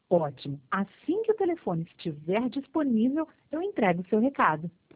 Ótimo. Assim que o telefone estiver disponível, eu entrego o seu recado.